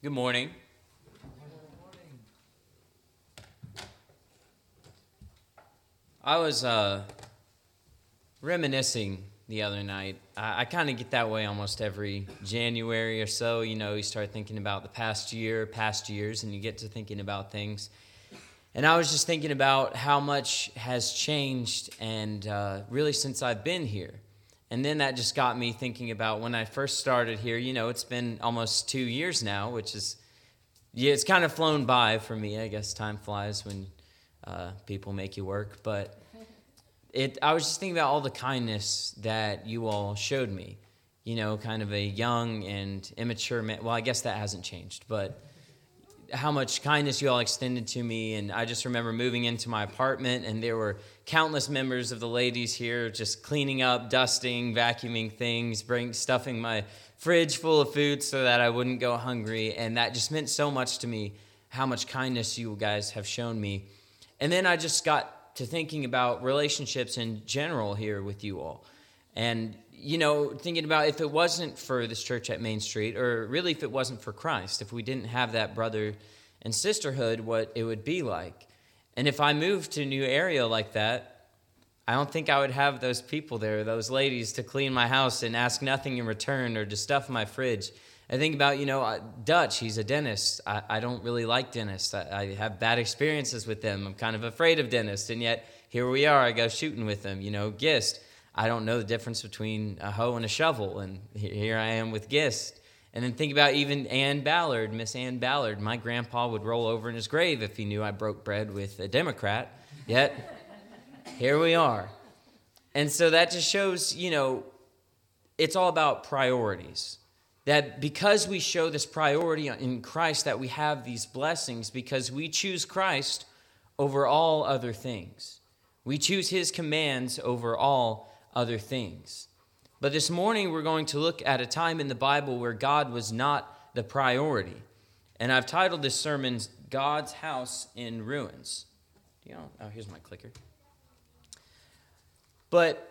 Good morning. I was reminiscing the other night. I kind of get that way almost every January or so. You know, you start thinking about the past year, past years, and you get to thinking about things. And I was just thinking about how much has changed and really since I've been here. And then that just got me thinking about when I first started here. You know, it's been almost 2 years now, which is, yeah, it's kind of flown by for me. I guess time flies when people make you work. But I was just thinking about all the kindness that you all showed me. You know, kind of a young and immature man. Well, I guess that hasn't changed, but how much kindness you all extended to me. And I just remember moving into my apartment, and there were countless members of the ladies here just cleaning up, dusting, vacuuming things, stuffing my fridge full of food so that I wouldn't go hungry. And that just meant so much to me, how much kindness you guys have shown me. And then I just got to thinking about relationships in general here with you all. And, you know, thinking about if it wasn't for this church at Main Street, or really if it wasn't for Christ, if we didn't have that brother and sisterhood, what it would be like. And if I moved to a new area like that, I don't think I would have those people there, those ladies, to clean my house and ask nothing in return, or to stuff my fridge. I think about, you know, Dutch, he's a dentist. I don't really like dentists. I have bad experiences with them. I'm kind of afraid of dentists, and yet here we are. I go shooting with them. You know, Gist, I don't know the difference between a hoe and a shovel, and here I am with Gist. And then think about even Ann Ballard, Miss Ann Ballard. My grandpa would roll over in his grave if he knew I broke bread with a Democrat, yet here we are. And so that just shows, you know, it's all about priorities. That because we show this priority in Christ, that we have these blessings because we choose Christ over all other things. We choose his commands over all other things. But this morning we're going to look at a time in the Bible where God was not the priority. And I've titled this sermon, God's House in Ruins. Here's my clicker. But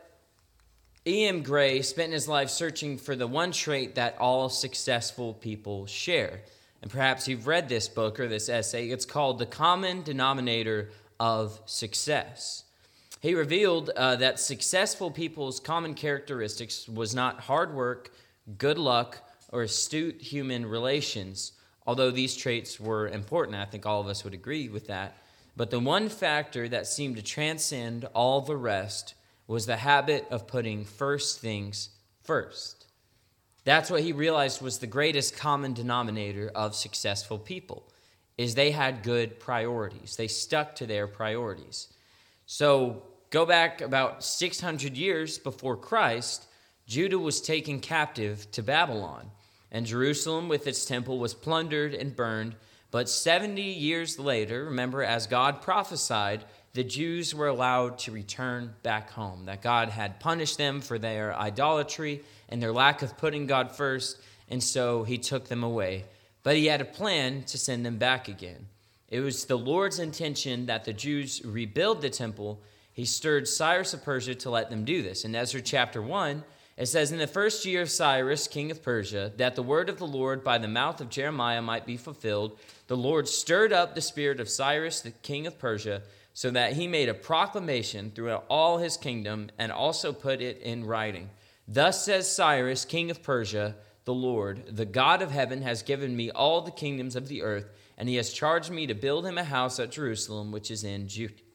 E.M. Gray spent his life searching for the one trait that all successful people share. And perhaps you've read this book or this essay. It's called The Common Denominator of Success. He revealed that successful people's common characteristics was not hard work, good luck, or astute human relations, although these traits were important. I think all of us would agree with that. But the one factor that seemed to transcend all the rest was the habit of putting first things first. That's what he realized was the greatest common denominator of successful people, is they had good priorities. They stuck to their priorities. So go back about 600 years before Christ, Judah was taken captive to Babylon, and Jerusalem with its temple was plundered and burned. But 70 years later, remember, as God prophesied, the Jews were allowed to return back home, that God had punished them for their idolatry and their lack of putting God first, and so he took them away. But he had a plan to send them back again. It was the Lord's intention that the Jews rebuild the temple. He stirred Cyrus of Persia to let them do this. In Ezra chapter 1, it says, "In the first year of Cyrus, king of Persia, that the word of the Lord by the mouth of Jeremiah might be fulfilled, the Lord stirred up the spirit of Cyrus, the king of Persia, so that he made a proclamation throughout all his kingdom and also put it in writing. Thus says Cyrus, king of Persia, the Lord, the God of heaven, has given me all the kingdoms of the earth, and he has charged me to build him a house at Jerusalem, which is in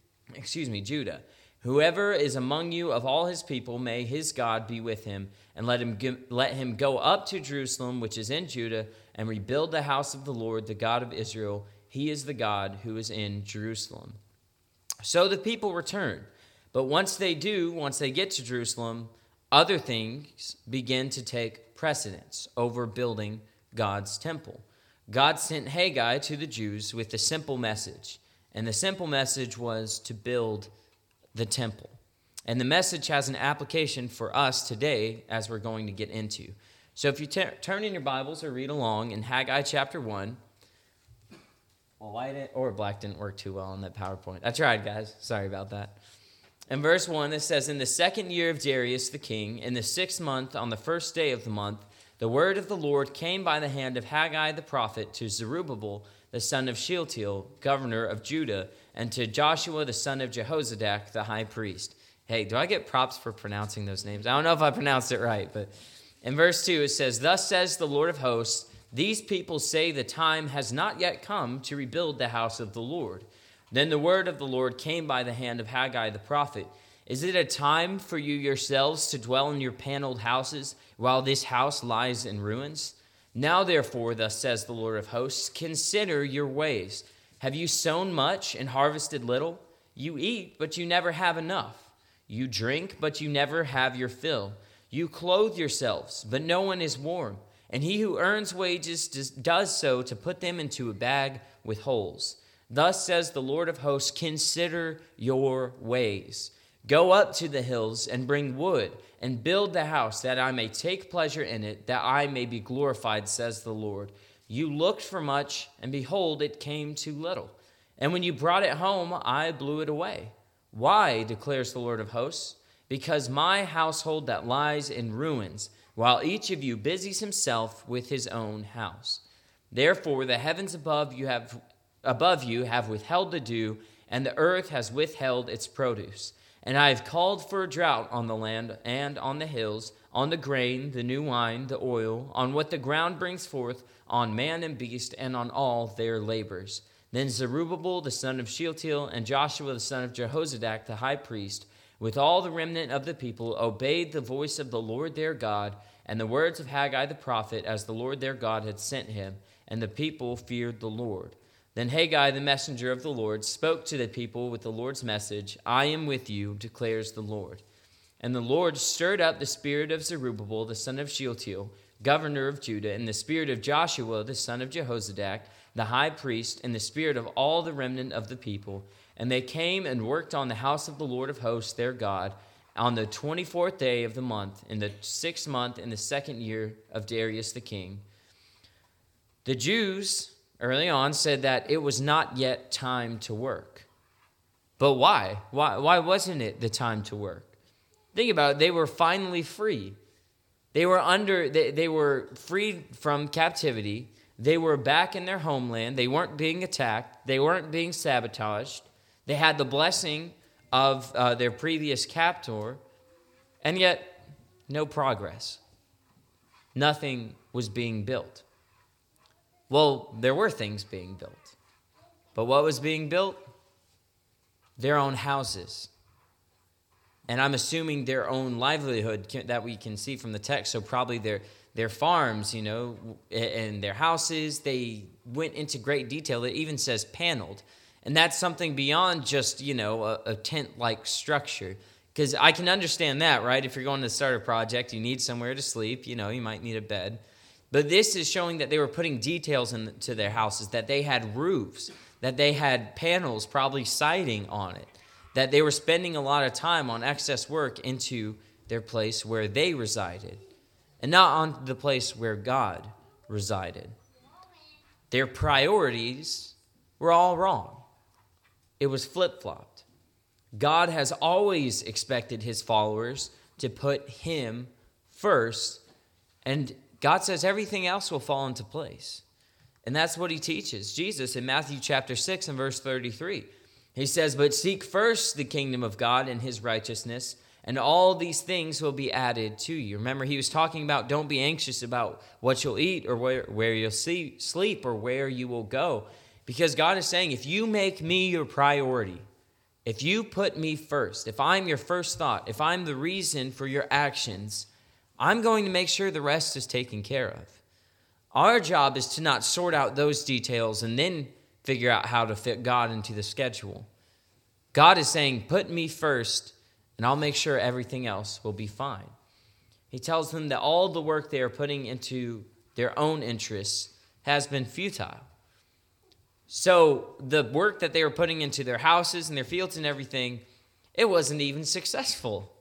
Judah. Whoever is among you of all his people, may his God be with him, and let him go up to Jerusalem, which is in Judah, and rebuild the house of the Lord, the God of Israel. He is the God who is in Jerusalem." So the people return. But once they get to Jerusalem, other things begin to take precedence over building God's temple. God sent Haggai to the Jews with a simple message. And the simple message was to build the temple. And the message has an application for us today, as we're going to get into. So if you turn in your Bibles or read along in Haggai chapter 1, white or black didn't work too well on that PowerPoint. I tried, guys. Sorry about that. In verse 1, it says, "In the second year of Darius the king, in the 6th month, on the first day of the month, the word of the Lord came by the hand of Haggai the prophet to Zerubbabel, the son of Shealtiel, governor of Judah, and to Joshua, the son of Jehozadak, the high priest. Hey, do I get props for pronouncing those names? I don't know if I pronounced it right, but in verse 2 it says, "Thus says the Lord of hosts, these people say the time has not yet come to rebuild the house of the Lord. Then the word of the Lord came by the hand of Haggai the prophet. Is it a time for you yourselves to dwell in your paneled houses while this house lies in ruins? Now therefore, thus says the Lord of hosts, consider your ways. Have you sown much and harvested little? You eat, but you never have enough. You drink, but you never have your fill. You clothe yourselves, but no one is warm. And he who earns wages does so to put them into a bag with holes. Thus says the Lord of hosts, consider your ways. Go up to the hills and bring wood and build the house that I may take pleasure in it, that I may be glorified, says the Lord. You looked for much, and behold, it came too little. And when you brought it home, I blew it away. Why, declares the Lord of hosts? Because my household that lies in ruins, while each of you busies himself with his own house. Therefore the heavens above you have withheld the dew, and the earth has withheld its produce. And I have called for a drought on the land and on the hills, on the grain, the new wine, the oil, on what the ground brings forth, on man and beast, and on all their labors. Then Zerubbabel the son of Shealtiel and Joshua the son of Jehozadak the high priest, with all the remnant of the people, obeyed the voice of the Lord their God and the words of Haggai the prophet, as the Lord their God had sent him, and the people feared the Lord. Then Haggai, the messenger of the Lord, spoke to the people with the Lord's message, I am with you, declares the Lord. And the Lord stirred up the spirit of Zerubbabel, the son of Shealtiel, governor of Judah, and the spirit of Joshua, the son of Jehozadak, the high priest, and the spirit of all the remnant of the people. And they came and worked on the house of the Lord of hosts, their God, on the 24th day of the month, in the 6th month, in the 2nd year of Darius the king. The Jews early on said that it was not yet time to work. But why? Why wasn't it the time to work? Think about it. They were finally free. They were freed from captivity. They were back in their homeland. They weren't being attacked. They weren't being sabotaged. They had the blessing of their previous captor, and yet no progress. Nothing was being built. Well, there were things being built. But what was being built? Their own houses. And I'm assuming their own livelihood that we can see from the text. So probably their farms, and their houses. They went into great detail. It even says paneled. And that's something beyond just, a tent-like structure. Because I can understand that, right? If you're going to start a project, you need somewhere to sleep. You might need a bed. But this is showing that they were putting details into their houses, that they had roofs, that they had panels, probably siding on it, that they were spending a lot of time on excess work into their place where they resided, and not on the place where God resided. Their priorities were all wrong. It was flip-flopped. God has always expected his followers to put him first, and God says everything else will fall into place. And that's what he teaches. Jesus in Matthew chapter 6 and verse 33, he says, but seek first the kingdom of God and his righteousness, and all these things will be added to you. Remember, he was talking about don't be anxious about what you'll eat or where you'll sleep or where you will go. Because God is saying, if you make me your priority, if you put me first, if I'm your first thought, if I'm the reason for your actions, I'm going to make sure the rest is taken care of. Our job is to not sort out those details and then figure out how to fit God into the schedule. God is saying, put me first, and I'll make sure everything else will be fine. He tells them that all the work they are putting into their own interests has been futile. So the work that they were putting into their houses and their fields and everything, it wasn't even successful.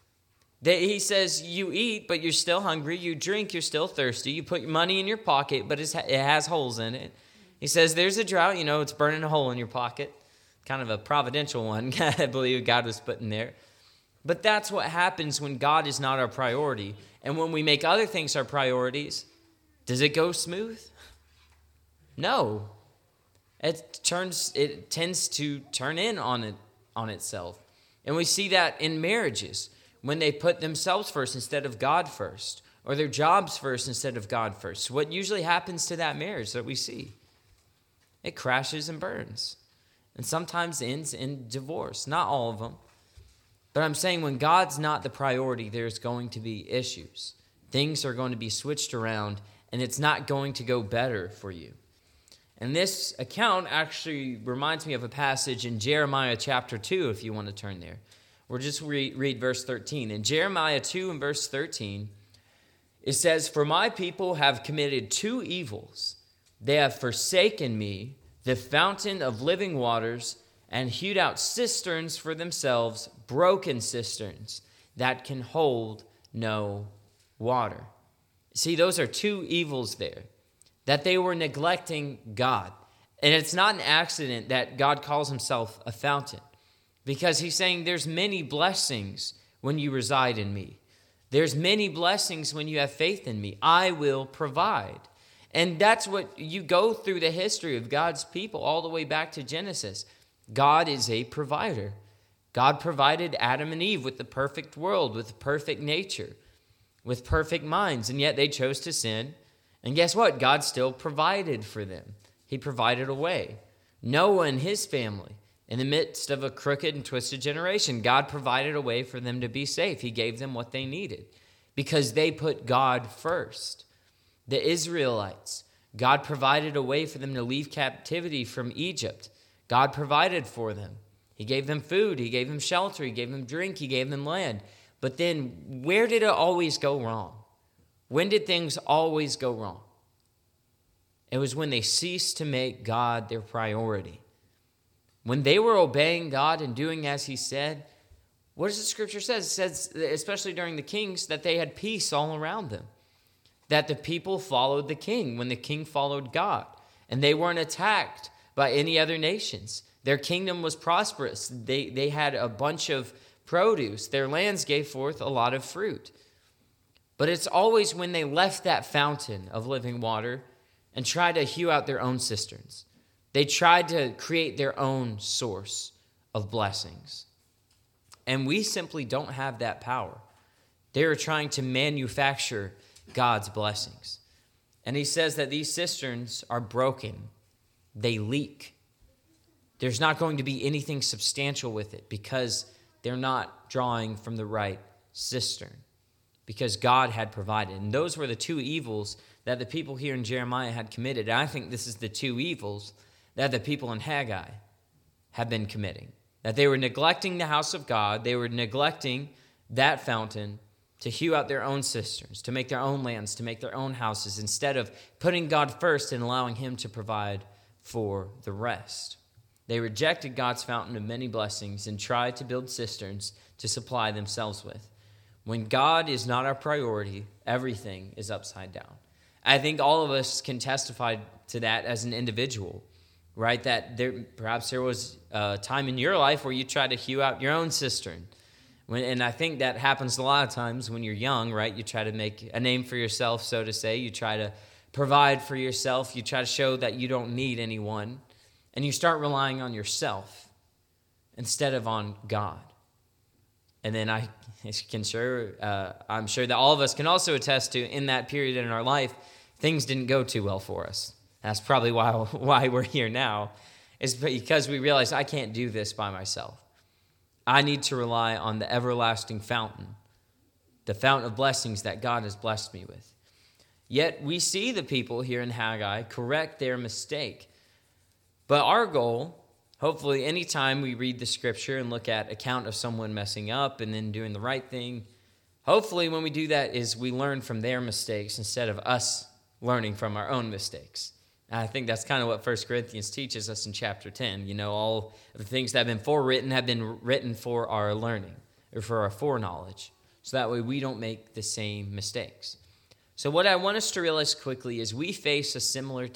He says, you eat, but you're still hungry. You drink, you're still thirsty. You put your money in your pocket, but it has holes in it. He says, there's a drought. It's burning a hole in your pocket. Kind of a providential one, I believe God was putting there. But that's what happens when God is not our priority. And when we make other things our priorities, does it go smooth? No. It tends to turn in on itself. And we see that in marriages when they put themselves first instead of God first, or their jobs first instead of God first. What usually happens to that marriage that we see? It crashes and burns, and sometimes ends in divorce. Not all of them. But I'm saying when God's not the priority, there's going to be issues. Things are going to be switched around, and it's not going to go better for you. And this account actually reminds me of a passage in Jeremiah chapter 2, if you want to turn there. We'll just read verse 13. In Jeremiah 2 and verse 13, it says, "For my people have committed two evils. They have forsaken me, the fountain of living waters, and hewed out cisterns for themselves, broken cisterns that can hold no water." See, those are two evils there, that they were neglecting God. And it's not an accident that God calls himself a fountain, because he's saying there's many blessings when you reside in me. There's many blessings when you have faith in me. I will provide. And that's what you go through the history of God's people all the way back to Genesis. God is a provider. God provided Adam and Eve with the perfect world, with the perfect nature, with perfect minds, and yet they chose to sin. And guess what? God still provided for them. He provided a way. Noah and his family, in the midst of a crooked and twisted generation, God provided a way for them to be safe. He gave them what they needed because they put God first. The Israelites, God provided a way for them to leave captivity from Egypt. God provided for them. He gave them food. He gave them shelter. He gave them drink. He gave them land. But then where did it always go wrong? When did things always go wrong? It was when they ceased to make God their priority. When they were obeying God and doing as he said, what does the scripture say? It says, especially during the kings, that they had peace all around them. That the people followed the king when the king followed God. And they weren't attacked by any other nations. Their kingdom was prosperous. They had a bunch of produce. Their lands gave forth a lot of fruit. But it's always when they left that fountain of living water and tried to hew out their own cisterns. They tried to create their own source of blessings. And we simply don't have that power. They are trying to manufacture God's blessings. And he says that these cisterns are broken. They leak. There's not going to be anything substantial with it because they're not drawing from the right cistern, because God had provided. And those were the two evils that the people here in Jeremiah had committed. And I think this is the two evils that the people in Haggai have been committing. That they were neglecting the house of God. They were neglecting that fountain to hew out their own cisterns, to make their own lands, to make their own houses, instead of putting God first and allowing him to provide for the rest. They rejected God's fountain of many blessings and tried to build cisterns to supply themselves with. When God is not our priority, everything is upside down. I think all of us can testify to that as an individual, right? That perhaps there was a time in your life where you tried to hew out your own cistern. And I think that happens a lot of times when you're young, right? You try to make a name for yourself, so to say. You try to provide for yourself. You try to show that you don't need anyone. And you start relying on yourself instead of on God. And then I'm sure that all of us can also attest to, in that period in our life, things didn't go too well for us. That's probably why we're here now, is because we realized I can't do this by myself. I need to rely on the everlasting fountain, the fountain of blessings that God has blessed me with. Yet we see the people here in Haggai correct their mistake. But our goal, hopefully anytime we read the scripture and look at account of someone messing up and then doing the right thing, hopefully when we do that is we learn from their mistakes instead of us learning from our own mistakes. And I think that's kind of what 1 Corinthians teaches us in chapter 10. You know, all of the things that have been forewritten have been written for our learning or for our foreknowledge, so that way we don't make the same mistakes. So what I want us to realize quickly is we face a similar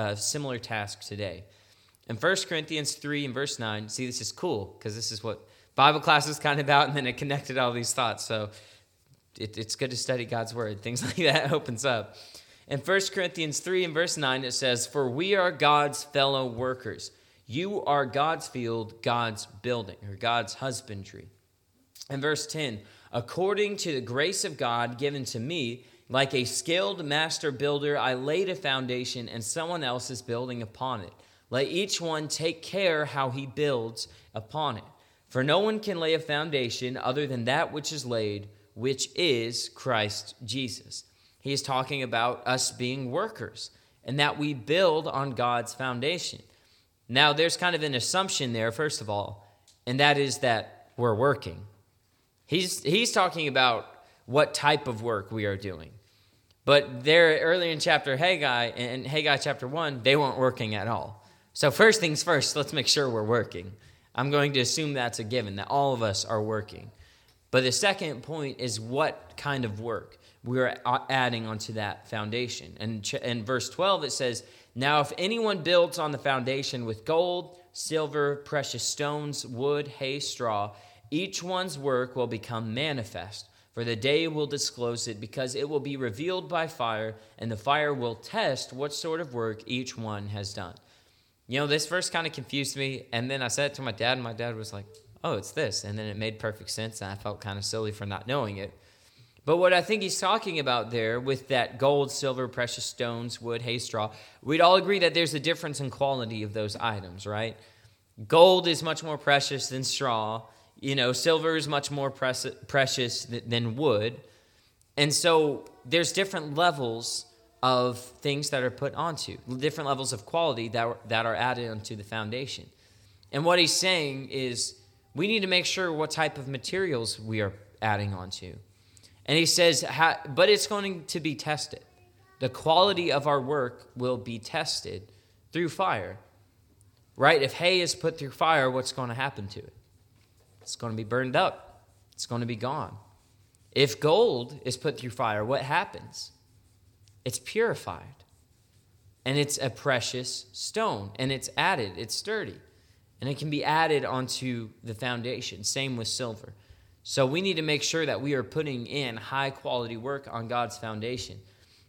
task today. In 1 Corinthians 3 and verse 9, see, this is cool because this is what Bible class was kind of out, and then it connected all these thoughts. So it's good to study God's word. Things like that opens up. In 1 Corinthians 3 and verse 9, it says, "For we are God's fellow workers. You are God's field, God's building," or God's husbandry. In verse 10, "According to the grace of God given to me, like a skilled master builder, I laid a foundation, and someone else is building upon it. Let each one take care how he builds upon it. For no one can lay a foundation other than that which is laid, which is Christ Jesus." He is talking about us being workers and that we build on God's foundation. Now, there's kind of an assumption there, first of all, and that is that we're working. He's talking about what type of work we are doing. But there, earlier in Haggai chapter 1, they weren't working at all. So first things first, let's make sure we're working. I'm going to assume that's a given, that all of us are working. But the second point is what kind of work we are adding onto that foundation. And in verse 12, it says, "Now if anyone builds on the foundation with gold, silver, precious stones, wood, hay, straw, each one's work will become manifest, for the day will disclose it, because it will be revealed by fire, and the fire will test what sort of work each one has done." You know, this verse kind of confused me, and then I said it to my dad, and my dad was like, "Oh, it's this." And then it made perfect sense, and I felt kind of silly for not knowing it. But what I think he's talking about there with that gold, silver, precious stones, wood, hay, straw, we'd all agree that there's a difference in quality of those items, right? Gold is much more precious than straw. You know, silver is much more precious than wood. And so there's different levels of things that are put onto, different levels of quality that are added onto the foundation. And what he's saying is we need to make sure what type of materials we are adding onto. And he says, but it's going to be tested. The quality of our work will be tested through fire, right? If hay is put through fire, what's going to happen to it? It's going to be burned up. It's going to be gone. If gold is put through fire, what happens? It's purified. And it's a precious stone. And it's added. It's sturdy. And it can be added onto the foundation. Same with silver. So we need to make sure that we are putting in high quality work on God's foundation.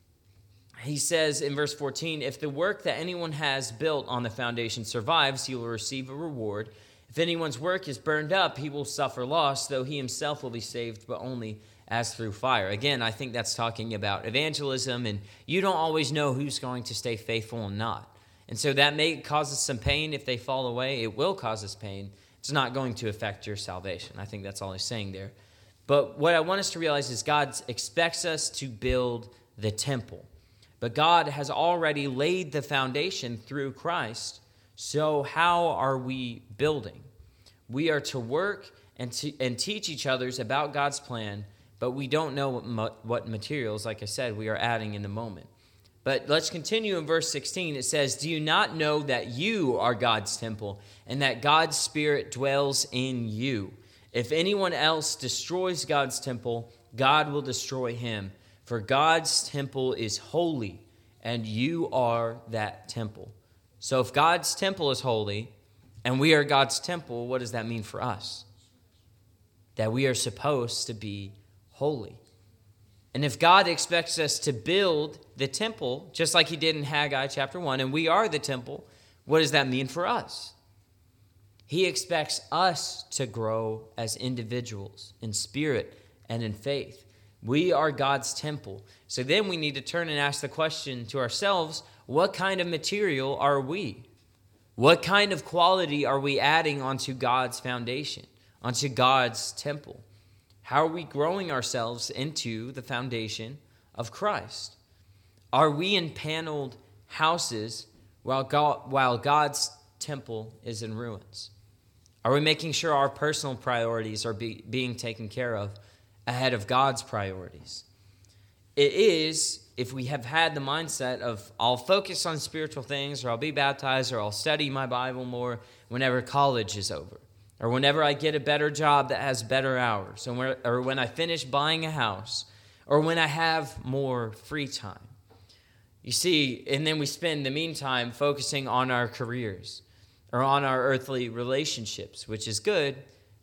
He says in verse 14, "If the work that anyone has built on the foundation survives, he will receive a reward. If anyone's work is burned up, he will suffer loss, though he himself will be saved, but only as through fire." Again, I think that's talking about evangelism, and you don't always know who's going to stay faithful and not. And so that may cause us some pain if they fall away. It will cause us pain. It's not going to affect your salvation. I think that's all he's saying there. But what I want us to realize is God expects us to build the temple. But God has already laid the foundation through Christ. So how are we building? We are to work and teach each other about God's plan, but we don't know what materials, like I said, we are adding in the moment. But let's continue in verse 16. It says, "Do you not know that you are God's temple and that God's Spirit dwells in you? If anyone else destroys God's temple, God will destroy him. For God's temple is holy, and you are that temple." So if God's temple is holy and we are God's temple, what does that mean for us? That we are supposed to be holy. And if God expects us to build the temple, just like he did in Haggai chapter 1, and we are the temple, what does that mean for us? He expects us to grow as individuals in spirit and in faith. We are God's temple. So then we need to turn and ask the question to ourselves, what kind of material are we? What kind of quality are we adding onto God's foundation, onto God's temple? How are we growing ourselves into the foundation of Christ? Are we in paneled houses while God's temple is in ruins? Are we making sure our personal priorities are being taken care of ahead of God's priorities? It is, if we have had the mindset of I'll focus on spiritual things, or I'll be baptized, or I'll study my Bible more whenever college is over, or whenever I get a better job that has better hours, or when I finish buying a house, or when I have more free time. You see, and then we spend the meantime focusing on our careers or on our earthly relationships, which is good,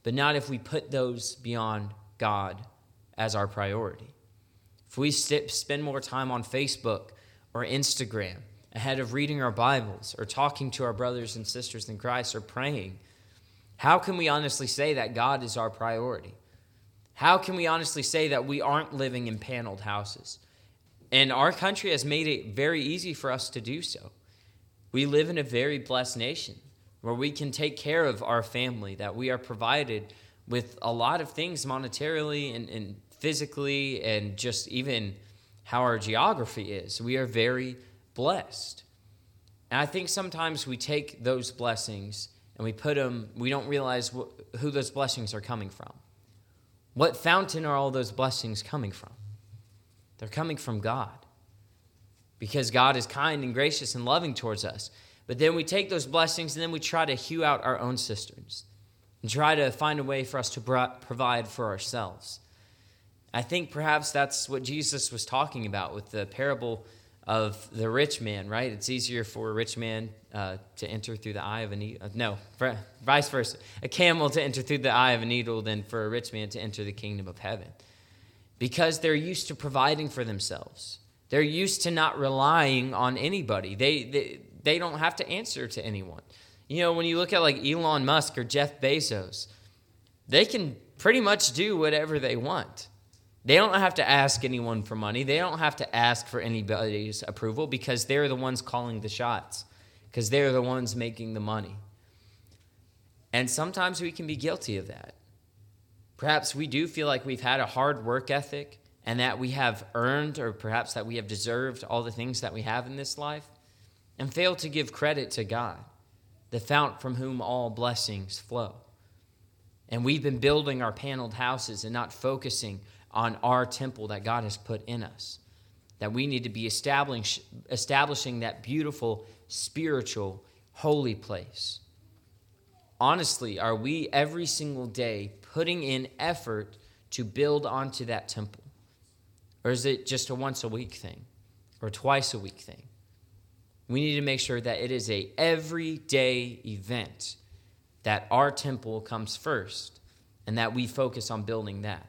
but not if we put those beyond God as our priority. If we spend more time on Facebook or Instagram ahead of reading our Bibles or talking to our brothers and sisters in Christ or praying, how can we honestly say that God is our priority? How can we honestly say that we aren't living in paneled houses? And our country has made it very easy for us to do so. We live in a very blessed nation where we can take care of our family, that we are provided with a lot of things monetarily and physically, and just even how our geography is. We are very blessed. And I think sometimes we take those blessings and we don't realize who those blessings are coming from. What fountain are all those blessings coming from? They're coming from God, because God is kind and gracious and loving towards us. But then we take those blessings and then we try to hew out our own cisterns and try to find a way for us to provide for ourselves. I think perhaps that's what Jesus was talking about with the parable of the rich man, right? It's easier for a rich man to enter through the eye of a needle. No, vice versa. A camel to enter through the eye of a needle than for a rich man to enter the kingdom of heaven. Because they're used to providing for themselves. They're used to not relying on anybody. They don't have to answer to anyone. You know, when you look at like Elon Musk or Jeff Bezos, they can pretty much do whatever they want. They don't have to ask anyone for money. They don't have to ask for anybody's approval, because they're the ones calling the shots, because they're the ones making the money. And sometimes we can be guilty of that. Perhaps we do feel like we've had a hard work ethic and that we have earned, or perhaps that we have deserved all the things that we have in this life, and fail to give credit to God, the fount from whom all blessings flow. And we've been building our paneled houses and not focusing on our temple that God has put in us, that we need to be establishing that beautiful, spiritual, holy place. Honestly, are we every single day putting in effort to build onto that temple? Or is it just a once a week thing or twice a week thing? We need to make sure that it is a everyday event, that our temple comes first and that we focus on building that.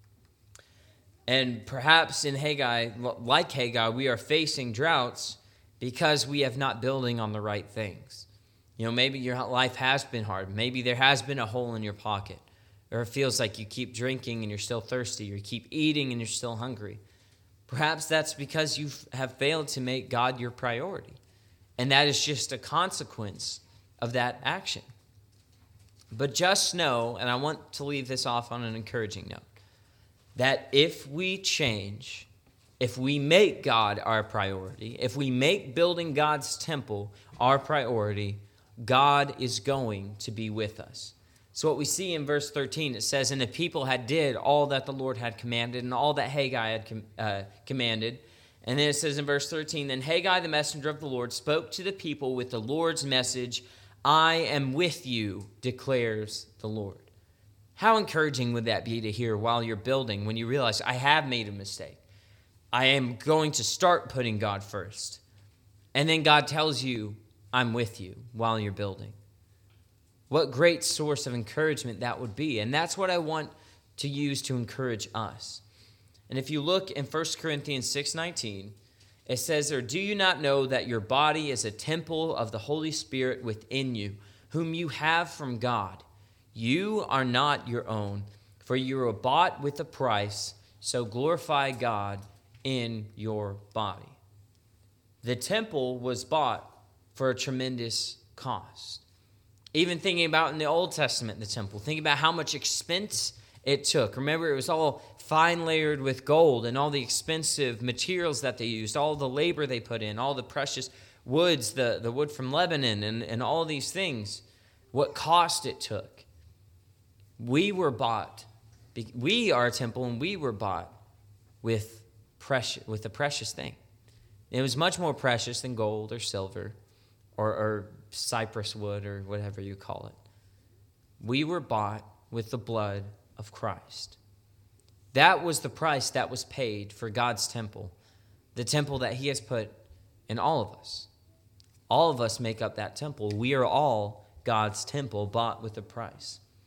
And perhaps in Haggai, like Haggai, we are facing droughts because we have not building on the right things. You know, maybe your life has been hard. Maybe there has been a hole in your pocket. Or it feels like you keep drinking and you're still thirsty. Or you keep eating and you're still hungry. Perhaps that's because you have failed to make God your priority. And that is just a consequence of that action. But just know, and I want to leave this off on an encouraging note, that if we change, if we make God our priority, if we make building God's temple our priority, God is going to be with us. So what we see in verse 13, it says, "And the people had did all that the Lord had commanded, and all that Haggai had commanded." And then it says in verse 13, "Then Haggai, the messenger of the Lord, spoke to the people with the Lord's message, 'I am with you, declares the Lord.'" How encouraging would that be to hear while you're building, when you realize, I have made a mistake. I am going to start putting God first. And then God tells you, I'm with you while you're building. What great source of encouragement that would be. And that's what I want to use to encourage us. And if you look in 1 Corinthians 6:19, it says there, "Do you not know that your body is a temple of the Holy Spirit within you, whom you have from God? You are not your own, for you were bought with a price, so glorify God in your body." The temple was bought for a tremendous cost. Even thinking about in the Old Testament, the temple, think about how much expense it took. Remember, it was all fine layered with gold and all the expensive materials that they used, all the labor they put in, all the precious woods, the wood from Lebanon, and all these things, what cost it took. We were bought. We are a temple, and we were bought with a precious thing. It was much more precious than gold or silver or cypress wood or whatever you call it. We were bought with the blood of Christ. That was the price that was paid for God's temple, the temple that he has put in all of us. All of us make up that temple. We are all God's temple, bought with a price.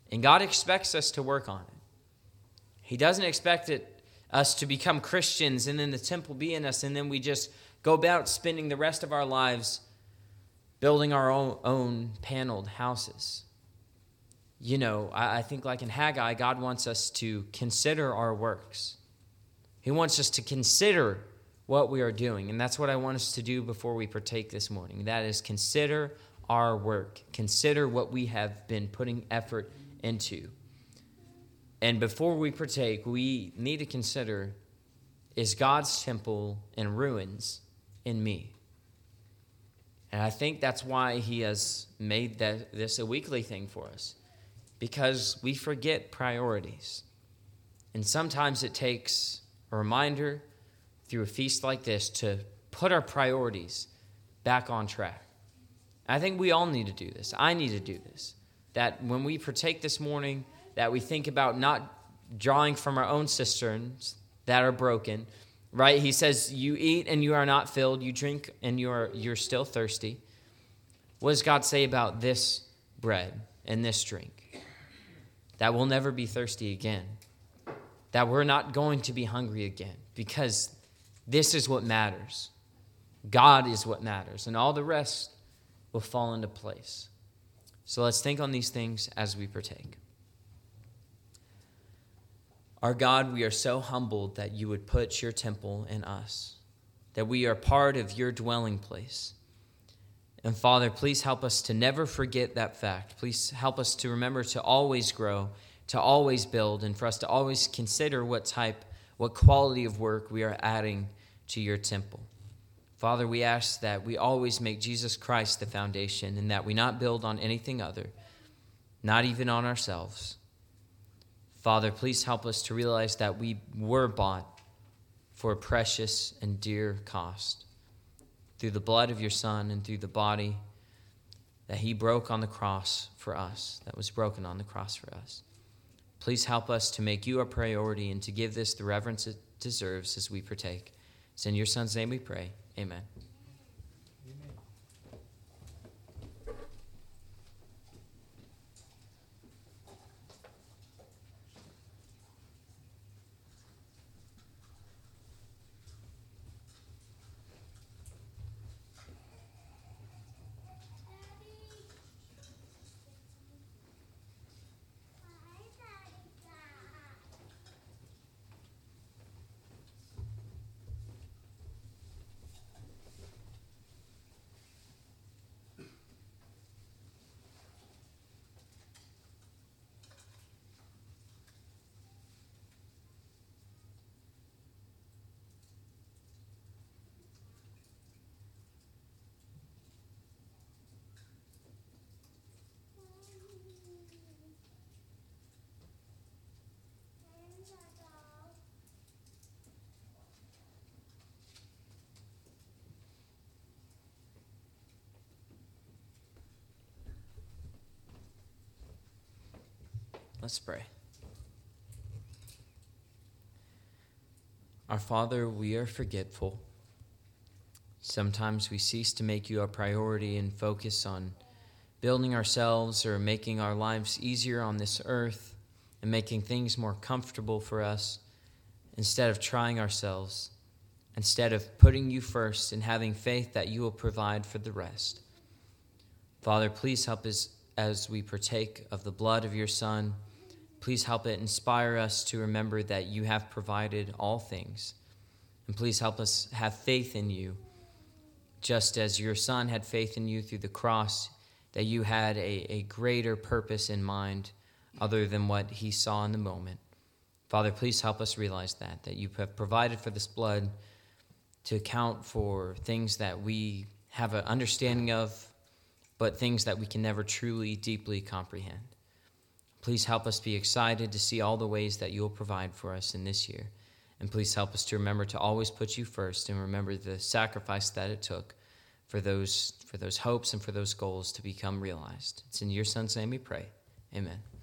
And God expects us to work on it. He doesn't expect us to become Christians and then the temple be in us and then we just go about spending the rest of our lives building our own paneled houses. You know, I think like in Haggai, God wants us to consider our works. He wants us to consider what we are doing. And that's what I want us to do before we partake this morning. That is, consider our work. Consider what we have been putting effort into. And before we partake, we need to consider, is God's temple in ruins in me? And I think that's why he has made this a weekly thing for us, because we forget priorities. And sometimes it takes a reminder through a feast like this to put our priorities back on track. I think we all need to do this. I need to do this. That when we partake this morning, that we think about not drawing from our own cisterns that are broken, right? He says, you eat and you are not filled. You drink and you're still thirsty. What does God say about this bread and this drink? That we'll never be thirsty again. That we're not going to be hungry again, because this is what matters. God is what matters, and all the rest will fall into place. So let's think on these things as we partake. Our God, we are so humbled that you would put your temple in us, that we are part of your dwelling place. And Father, please help us to never forget that fact. Please help us to remember to always grow, to always build, and for us to always consider what quality of work we are adding to your temple. Father, we ask that we always make Jesus Christ the foundation and that we not build on anything other, not even on ourselves. Father, please help us to realize that we were bought for a precious and dear cost through the blood of your Son and through the body that he broke on the cross for us, that was broken on the cross for us. Please help us to make you our priority and to give this the reverence it deserves as we partake. It's in your Son's name we pray. Amen. Let's pray. Our Father, we are forgetful. Sometimes we cease to make you a priority and focus on building ourselves or making our lives easier on this earth and making things more comfortable for us instead of trying ourselves, instead of putting you first and having faith that you will provide for the rest. Father, please help us as we partake of the blood of your Son. Please help it inspire us to remember that you have provided all things. And please help us have faith in you, just as your Son had faith in you through the cross, that you had a greater purpose in mind other than what he saw in the moment. Father, please help us realize that you have provided for this blood to account for things that we have an understanding of, but things that we can never truly, deeply comprehend. Please help us be excited to see all the ways that you'll provide for us in this year. And please help us to remember to always put you first and remember the sacrifice that it took for those hopes and for those goals to become realized. It's in your Son's name we pray. Amen.